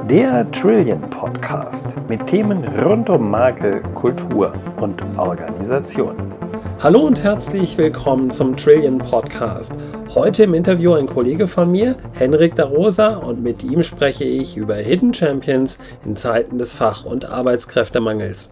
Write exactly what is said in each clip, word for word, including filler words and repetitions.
Der Trillion Podcast mit Themen rund um Marke, Kultur und Organisation. Hallo und herzlich willkommen zum Trillion Podcast. Heute im Interview ein Kollege von mir, Henrik Darosa, und mit ihm spreche ich über Hidden Champions in Zeiten des Fach- und Arbeitskräftemangels.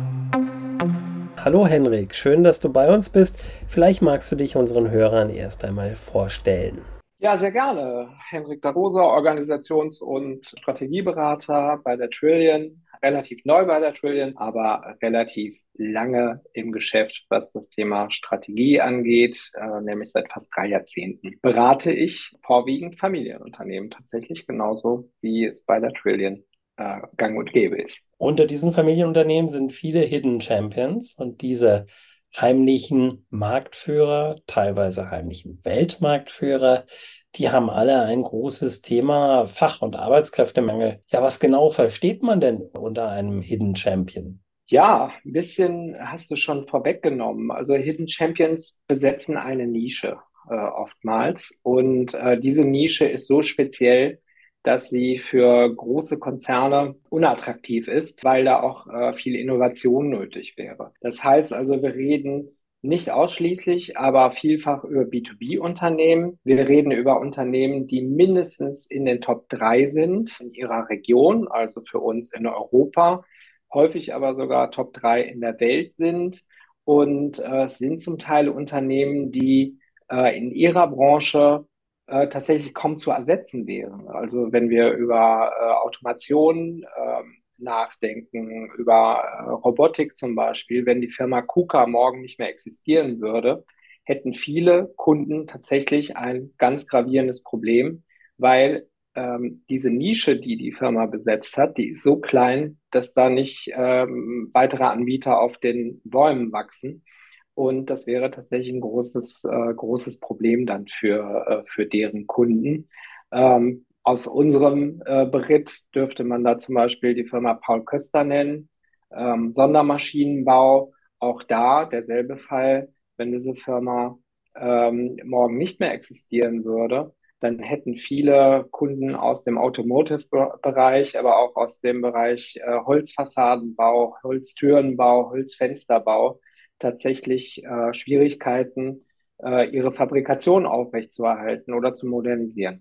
Hallo Henrik, schön, dass du bei uns bist. Vielleicht magst du dich unseren Hörern erst einmal vorstellen. Ja, sehr gerne. Henrik Darosa, Organisations- und Strategieberater bei der Trillion. Relativ neu bei der Trillion, aber relativ lange im Geschäft, was das Thema Strategie angeht, äh, nämlich seit fast drei Jahrzehnten. Berate ich vorwiegend Familienunternehmen tatsächlich, genauso wie es bei der Trillion äh, gang und gäbe ist. Unter diesen Familienunternehmen sind viele Hidden Champions und diese heimlichen Marktführer, teilweise heimlichen Weltmarktführer, die haben alle ein großes Thema Fach- und Arbeitskräftemangel. Ja, was genau versteht man denn unter einem Hidden Champion? Ja, ein bisschen hast du schon vorweggenommen. Also Hidden Champions besetzen eine Nische äh, oftmals. Und äh, diese Nische ist so speziell, dass sie für große Konzerne unattraktiv ist, weil da auch äh, viel Innovation nötig wäre. Das heißt also, wir reden nicht ausschließlich, aber vielfach über B zwei B-Unternehmen. Wir reden über Unternehmen, die mindestens in den Top drei sind in ihrer Region, also für uns in Europa, häufig aber sogar Top drei in der Welt sind. Und äh, es sind zum Teil Unternehmen, die äh, in ihrer Branche äh, tatsächlich kaum zu ersetzen wären. Also wenn wir über äh, Automation äh, nachdenken, über äh, Robotik zum Beispiel, wenn die Firma KUKA morgen nicht mehr existieren würde, hätten viele Kunden tatsächlich ein ganz gravierendes Problem, weil ähm, diese Nische, die die Firma besetzt hat, die ist so klein, dass da nicht ähm, weitere Anbieter auf den Bäumen wachsen. Und das wäre tatsächlich ein großes, äh, großes Problem dann für, äh, für deren Kunden. Ähm, aus unserem äh, Beritt dürfte man da zum Beispiel die Firma Paul Köster nennen, ähm, Sondermaschinenbau, auch da derselbe Fall, wenn diese Firma ähm, morgen nicht mehr existieren würde, dann hätten viele Kunden aus dem Automotive-Bereich, aber auch aus dem Bereich äh, Holzfassadenbau, Holztürenbau, Holzfensterbau tatsächlich äh, Schwierigkeiten, äh, ihre Fabrikation aufrechtzuerhalten oder zu modernisieren.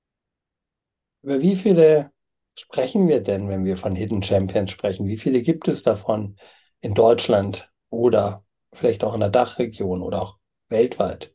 Über wie viele sprechen wir denn, wenn wir von Hidden Champions sprechen? Wie viele gibt es davon in Deutschland oder vielleicht auch in der Dachregion oder auch weltweit?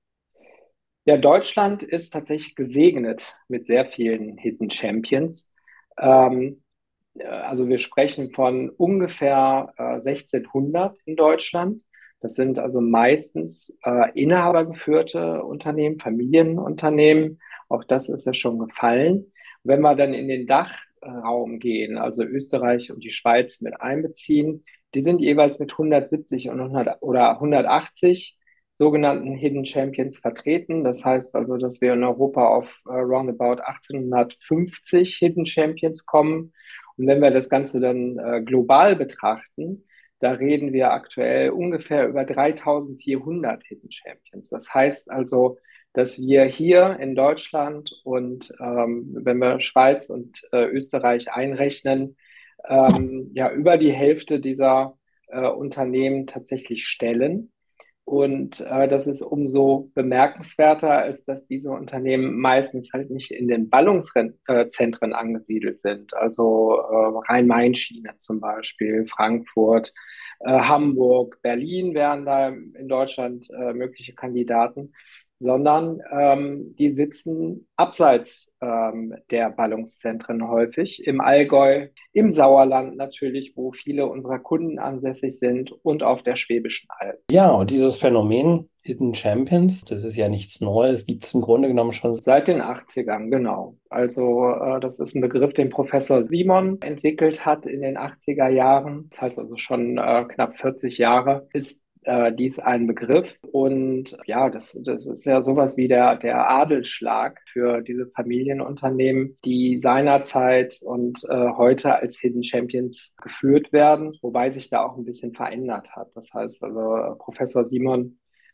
Ja, Deutschland ist tatsächlich gesegnet mit sehr vielen Hidden Champions. Ähm, äh, also wir sprechen von ungefähr äh, sechzehnhundert in Deutschland. Das sind also meistens äh, inhabergeführte Unternehmen, Familienunternehmen. Auch das ist ja schon gefallen. Wenn wir dann in den Dachraum gehen, also Österreich und die Schweiz mit einbeziehen, die sind jeweils mit hundertsiebzig und hundert oder hundertachtzig sogenannten Hidden Champions vertreten. Das heißt also, dass wir in Europa auf äh, roundabout achtzehnhundertfünfzig Hidden Champions kommen. Und wenn wir das Ganze dann äh, global betrachten, da reden wir aktuell ungefähr über dreitausendvierhundert Hidden Champions. Das heißt also, dass wir hier in Deutschland und ähm, wenn wir Schweiz und äh, Österreich einrechnen, ähm, ja über die Hälfte dieser äh, Unternehmen tatsächlich stellen. Und äh, das ist umso bemerkenswerter, als dass diese Unternehmen meistens halt nicht in den Ballungszentren angesiedelt sind. Also äh, Rhein-Main-Schiene zum Beispiel, Frankfurt, äh, Hamburg, Berlin wären da in Deutschland äh, mögliche Kandidaten, sondern ähm, die sitzen abseits ähm, der Ballungszentren häufig, im Allgäu, im Sauerland natürlich, wo viele unserer Kunden ansässig sind und auf der Schwäbischen Alb. Ja, und dieses Phänomen Hidden Champions, das ist ja nichts Neues, gibt es im Grunde genommen schon. Seit den achtzigern, genau. Also äh, das ist ein Begriff, den Professor Simon entwickelt hat in den achtziger Jahren. Das heißt also schon äh, knapp vierzig Jahre ist äh, dies ein Begriff. Und ja, das, das ist ja sowas wie der, der Adelsschlag für diese Familienunternehmen, die seinerzeit und äh, heute als Hidden Champions geführt werden, wobei sich da auch ein bisschen verändert hat. Das heißt also, Professor Simon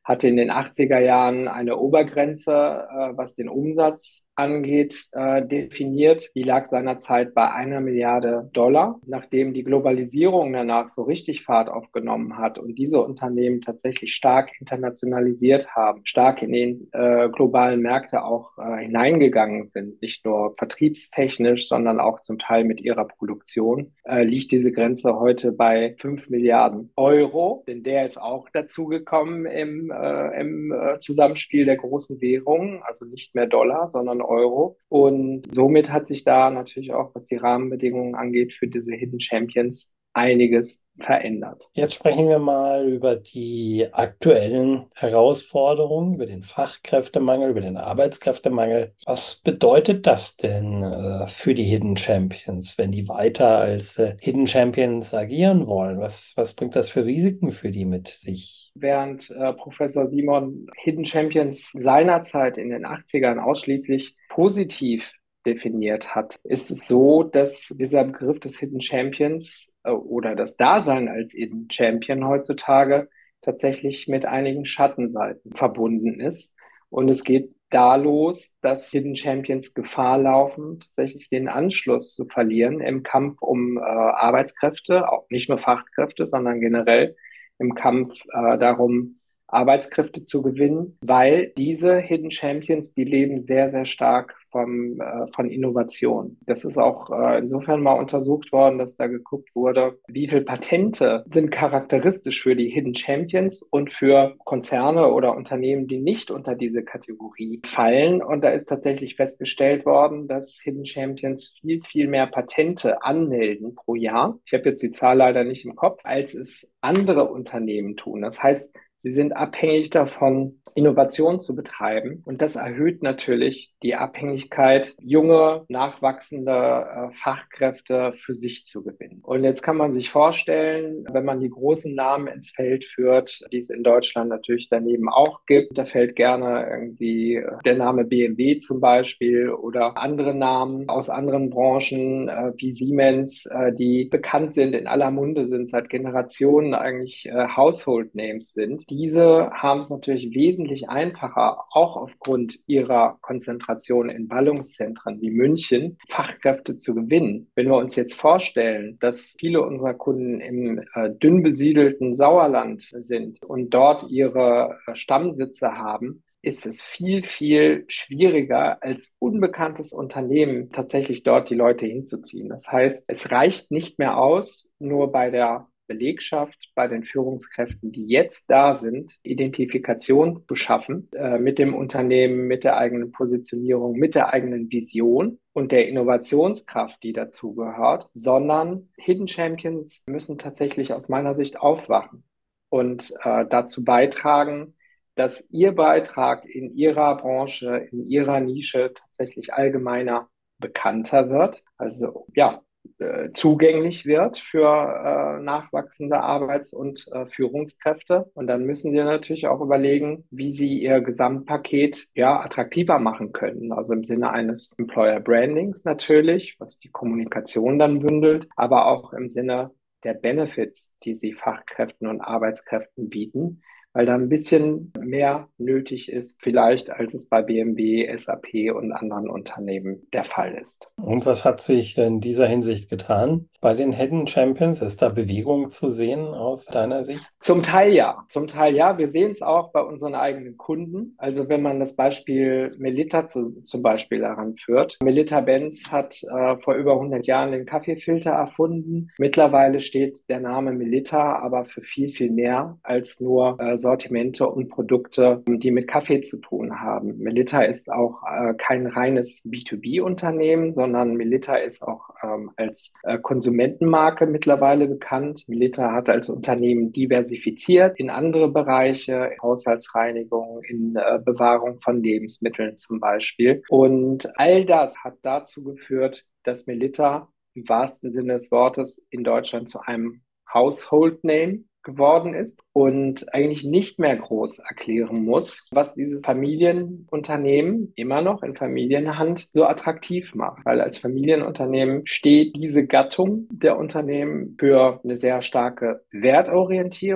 hatte in den achtziger Jahren eine Obergrenze, äh, was den Umsatz angeht, äh, definiert. Die lag seinerzeit bei einer Milliarde Dollar. Nachdem die Globalisierung danach so richtig Fahrt aufgenommen hat und diese Unternehmen tatsächlich stark internationalisiert haben, stark in den äh, globalen Märkte auch äh, hineingegangen sind, nicht nur vertriebstechnisch, sondern auch zum Teil mit ihrer Produktion, äh, liegt diese Grenze heute bei fünf Milliarden Euro, denn der ist auch dazugekommen im, äh, im äh, Zusammenspiel der großen Währungen, also nicht mehr Dollar, sondern Euro. Und somit hat sich da natürlich auch, was die Rahmenbedingungen angeht, für diese Hidden Champions einiges verändert. Jetzt sprechen wir mal über die aktuellen Herausforderungen, über den Fachkräftemangel, über den Arbeitskräftemangel. Was bedeutet das denn äh, für die Hidden Champions, wenn die weiter als äh, Hidden Champions agieren wollen? Was, was bringt das für Risiken für die mit sich? Während äh, Professor Simon Hidden Champions seinerzeit in den achtzigern ausschließlich positiv definiert hat, ist es so, dass dieser Begriff des Hidden Champions äh, oder das Dasein als Hidden Champion heutzutage tatsächlich mit einigen Schattenseiten verbunden ist. Und es geht da los, dass Hidden Champions Gefahr laufen, tatsächlich den Anschluss zu verlieren im Kampf um äh, Arbeitskräfte, auch nicht nur Fachkräfte, sondern generell im Kampf äh, darum, Arbeitskräfte zu gewinnen, weil diese Hidden Champions, die leben sehr, sehr stark vom, äh, von Innovation. Das ist auch äh, insofern mal untersucht worden, dass da geguckt wurde, wie viele Patente sind charakteristisch für die Hidden Champions und für Konzerne oder Unternehmen, die nicht unter diese Kategorie fallen. Und da ist tatsächlich festgestellt worden, dass Hidden Champions viel, viel mehr Patente anmelden pro Jahr. Ich habe jetzt die Zahl leider nicht im Kopf, als es andere Unternehmen tun. Das heißt, sie sind abhängig davon, Innovation zu betreiben. Und das erhöht natürlich die Abhängigkeit, junge, nachwachsende äh, Fachkräfte für sich zu gewinnen. Und jetzt kann man sich vorstellen, wenn man die großen Namen ins Feld führt, die es in Deutschland natürlich daneben auch gibt, da fällt gerne irgendwie der Name B M W zum Beispiel oder andere Namen aus anderen Branchen äh, wie Siemens, äh, die bekannt sind, in aller Munde sind, seit Generationen eigentlich äh, Household Names sind. Diese haben es natürlich wesentlich einfacher, auch aufgrund ihrer Konzentration in Ballungszentren wie München, Fachkräfte zu gewinnen. Wenn wir uns jetzt vorstellen, dass viele unserer Kunden im äh, dünn besiedelten Sauerland sind und dort ihre äh, Stammsitze haben, ist es viel, viel schwieriger, als unbekanntes Unternehmen tatsächlich dort die Leute hinzuziehen. Das heißt, es reicht nicht mehr aus, nur bei der Belegschaft, bei den Führungskräften, die jetzt da sind, Identifikation zu schaffen äh, mit dem Unternehmen, mit der eigenen Positionierung, mit der eigenen Vision und der Innovationskraft, die dazugehört, sondern Hidden Champions müssen tatsächlich aus meiner Sicht aufwachen und äh, dazu beitragen, dass ihr Beitrag in ihrer Branche, in ihrer Nische tatsächlich allgemeiner bekannter wird. Also ja, zugänglich wird für äh, nachwachsende Arbeits- und äh, Führungskräfte. Und dann müssen sie natürlich auch überlegen, wie sie ihr Gesamtpaket ja attraktiver machen können. Also im Sinne eines Employer Brandings natürlich, was die Kommunikation dann bündelt, aber auch im Sinne der Benefits, die sie Fachkräften und Arbeitskräften bieten, weil da ein bisschen mehr nötig ist, vielleicht als es bei B M W, S A P und anderen Unternehmen der Fall ist. Und was hat sich in dieser Hinsicht getan bei den Hidden Champions? Ist da Bewegung zu sehen aus deiner Sicht? Zum Teil ja, zum Teil ja. Wir sehen es auch bei unseren eigenen Kunden. Also wenn man das Beispiel Melitta zu, zum Beispiel heranführt. Melitta-Benz hat äh, vor über hundert Jahren den Kaffeefilter erfunden. Mittlerweile steht der Name Melitta aber für viel, viel mehr als nur äh, Sortimente und Produkte, die mit Kaffee zu tun haben. Melitta ist auch äh, kein reines B zwei B-Unternehmen, sondern Melitta ist auch ähm, als äh, Konsumentenmarke mittlerweile bekannt. Melitta hat als Unternehmen diversifiziert in andere Bereiche, Haushaltsreinigung, in äh, Bewahrung von Lebensmitteln zum Beispiel. Und all das hat dazu geführt, dass Melitta im wahrsten Sinne des Wortes in Deutschland zu einem Household Name geworden ist und eigentlich nicht mehr groß erklären muss, was dieses Familienunternehmen immer noch in Familienhand so attraktiv macht. Weil als Familienunternehmen steht diese Gattung der Unternehmen für eine sehr starke Wertorientierung,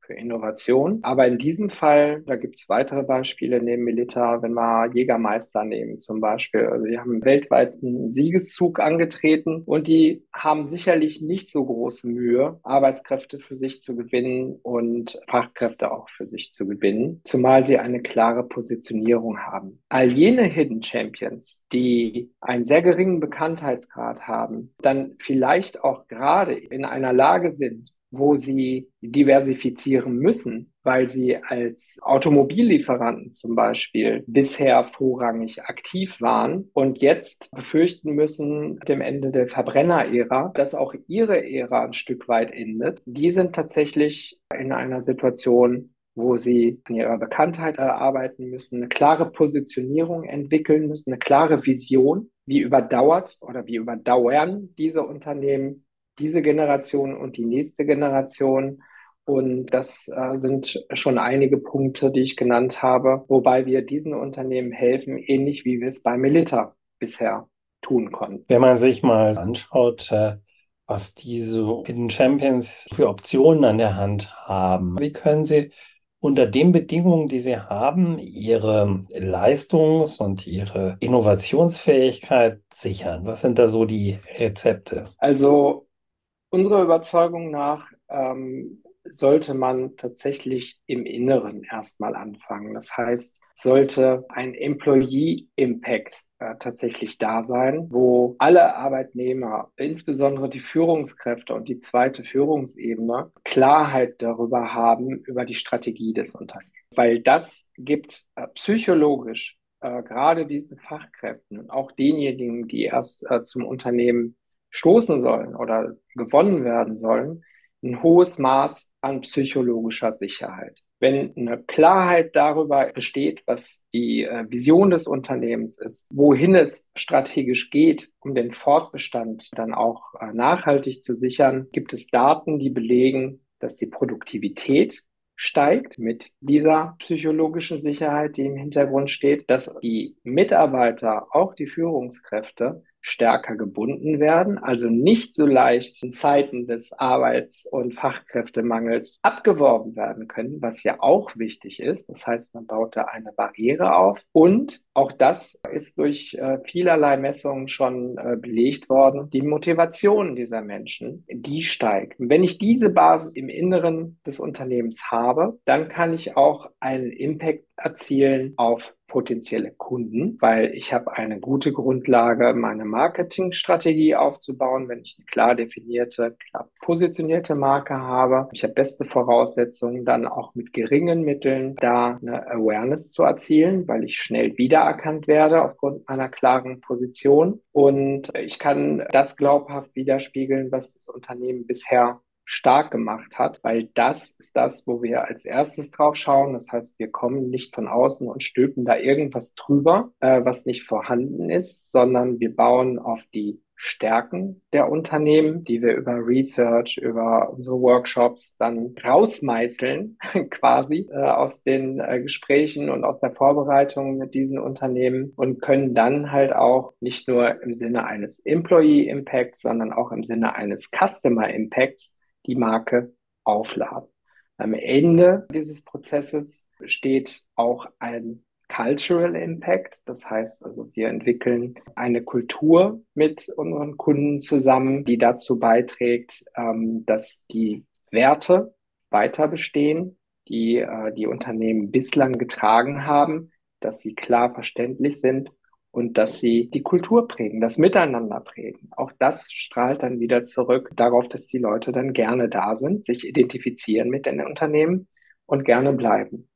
für Innovation. Aber in diesem Fall, da gibt es weitere Beispiele neben Melitta, wenn wir Jägermeister nehmen zum Beispiel. Also die haben weltweit einen Siegeszug angetreten und die haben sicherlich nicht so große Mühe, Arbeitskräfte für sich zu gewinnen und Fachkräfte auch für sich zu gewinnen, zumal sie eine klare Positionierung haben. All jene Hidden Champions, die einen sehr geringen Bekanntheitsgrad haben, dann vielleicht auch gerade in einer Lage sind, wo sie diversifizieren müssen, weil sie als Automobillieferanten zum Beispiel bisher vorrangig aktiv waren und jetzt befürchten müssen, mit dem Ende der Verbrennerära, dass auch ihre Ära ein Stück weit endet. Die sind tatsächlich in einer Situation, wo sie an ihrer Bekanntheit äh, arbeiten müssen, eine klare Positionierung entwickeln müssen, eine klare Vision, wie überdauert oder wie überdauern diese Unternehmen diese Generation und die nächste Generation. Und das äh, sind schon einige Punkte, die ich genannt habe, wobei wir diesen Unternehmen helfen, ähnlich wie wir es bei Melitta bisher tun konnten. Wenn man sich mal anschaut, äh, was diese Hidden Champions für Optionen an der Hand haben, wie können sie unter den Bedingungen, die sie haben, ihre Leistungs- und ihre Innovationsfähigkeit sichern? Was sind da so die Rezepte? Also unserer Überzeugung nach ähm, sollte man tatsächlich im Inneren erstmal anfangen. Das heißt, sollte ein Employee Impact äh, tatsächlich da sein, wo alle Arbeitnehmer, insbesondere die Führungskräfte und die zweite Führungsebene, Klarheit darüber haben, über die Strategie des Unternehmens. Weil das gibt äh, psychologisch äh, gerade diesen Fachkräften und auch denjenigen, die erst äh, zum Unternehmen stoßen sollen oder gewonnen werden sollen, ein hohes Maß an psychologischer Sicherheit. Wenn eine Klarheit darüber besteht, was die äh, Vision des Unternehmens ist, wohin es strategisch geht, um den Fortbestand dann auch äh, nachhaltig zu sichern, gibt es Daten, die belegen, dass die Produktivität steigt mit dieser psychologischen Sicherheit, die im Hintergrund steht, dass die Mitarbeiter, auch die Führungskräfte, stärker gebunden werden, also nicht so leicht in Zeiten des Arbeits- und Fachkräftemangels abgeworben werden können, was ja auch wichtig ist. Das heißt, man baut da eine Barriere auf und auch das ist durch äh, vielerlei Messungen schon äh, belegt worden. Die Motivation dieser Menschen, die steigt. Und wenn ich diese Basis im Inneren des Unternehmens habe, dann kann ich auch einen Impact erzielen auf potenzielle Kunden, weil ich habe eine gute Grundlage, meine Marketingstrategie aufzubauen, wenn ich eine klar definierte, klar positionierte Marke habe. Ich habe beste Voraussetzungen, dann auch mit geringen Mitteln da eine Awareness zu erzielen, weil ich schnell wiedererkannt werde aufgrund meiner klaren Position. Und ich kann das glaubhaft widerspiegeln, was das Unternehmen bisher stark gemacht hat, weil das ist das, wo wir als erstes drauf schauen. Das heißt, wir kommen nicht von außen und stülpen da irgendwas drüber, äh, was nicht vorhanden ist, sondern wir bauen auf die Stärken der Unternehmen, die wir über Research, über unsere Workshops dann rausmeißeln, quasi äh, aus den äh, Gesprächen und aus der Vorbereitung mit diesen Unternehmen und können dann halt auch nicht nur im Sinne eines Employee Impacts, sondern auch im Sinne eines Customer Impacts die Marke aufladen. Am Ende dieses Prozesses steht auch ein Cultural Impact. Das heißt also, wir entwickeln eine Kultur mit unseren Kunden zusammen, die dazu beiträgt, ähm, dass die Werte weiter bestehen, die äh, die Unternehmen bislang getragen haben, dass sie klar verständlich sind und dass sie die Kultur prägen, das Miteinander prägen. Auch das strahlt dann wieder zurück darauf, dass die Leute dann gerne da sind, sich identifizieren mit den Unternehmen und gerne bleiben.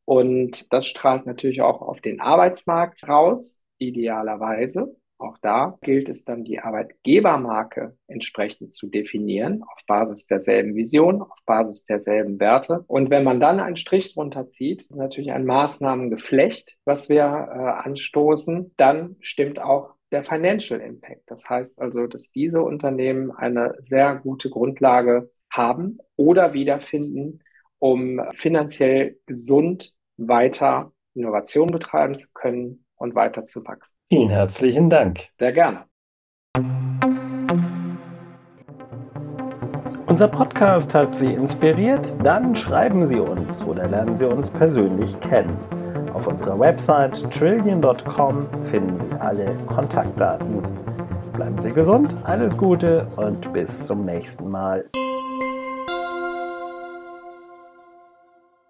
Und das strahlt natürlich auch auf den Arbeitsmarkt raus, idealerweise. Auch da gilt es dann, die Arbeitgebermarke entsprechend zu definieren, auf Basis derselben Vision, auf Basis derselben Werte. Und wenn man dann einen Strich drunter zieht, ist natürlich ein Maßnahmengeflecht, was wir äh, anstoßen, dann stimmt auch der Financial Impact. Das heißt also, dass diese Unternehmen eine sehr gute Grundlage haben oder wiederfinden, um finanziell gesund weiter Innovation betreiben zu können und weiter zu wachsen. Vielen herzlichen Dank. Sehr gerne. Unser Podcast hat Sie inspiriert? Dann schreiben Sie uns oder lernen Sie uns persönlich kennen. Auf unserer Website trillion Punkt com finden Sie alle Kontaktdaten. Bleiben Sie gesund, alles Gute und bis zum nächsten Mal.